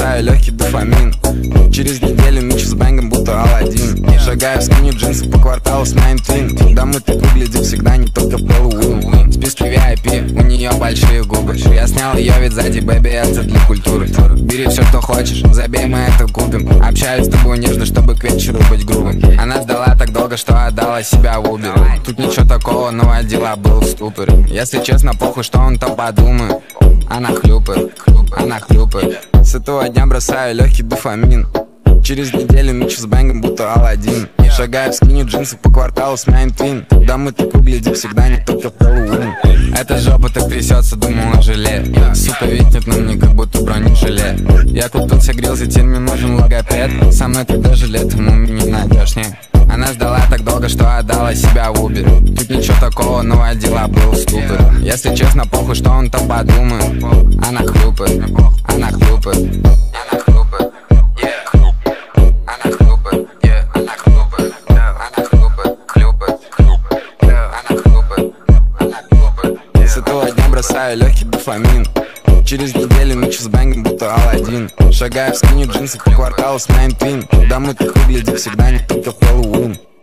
бросаю легкий дофамин. Через неделю мечу с бэнгом, будто Аладдин. Шагаю в скине джинсы по кварталу с моим твин. Когда мы так выглядим, всегда не только Хэллоуин. В списке VIP, у нее большие губы. Я снял ее вид сзади, бэби, это для культуры. Бери все, что хочешь, забей, мы это купим. Общаюсь с тобой нежно, чтобы к вечеру быть грубым. Она ждала так долго, что отдала себя в Uber. Тут ничего такого, но отдела был в ступоре. Если честно, похуй, что он там подумает. Она хлюпает, она хлюпает. С этого дня бросаю легкий дофамин. Через неделю мечу с бэнгом, будто Аладдин. Шагаю в скине джинсы по кварталу с моим твин. Когда мы так выглядим, всегда не только Хэллоуин. Эта жопа так трясется, думал, он жалеет. Сука витнет на мне, как будто бронежилет. Я купился, грелся, теперь мне нужен логопед. Со мной ты даже летом у меня не найдешь, нет. Она ждала так долго, что отдала себя в Uber. Тут ничего такого, но отдела был в ступоре. Если честно, похуй, что он там подумает. Она хлюпает, она хлюпает. Она хлюпает, она хлюпает, она хлюпает, она хлюпает, хлюпает, она хлюпает, она хлюпает. С этого дня бросаю легкий дофамин. Через неделю мечу с бэнгом, будто Аладдин. Шагаю в скине джинсы по кварталу с моим твин. Когда мы так выглядим, всегда не только Хэллоуин.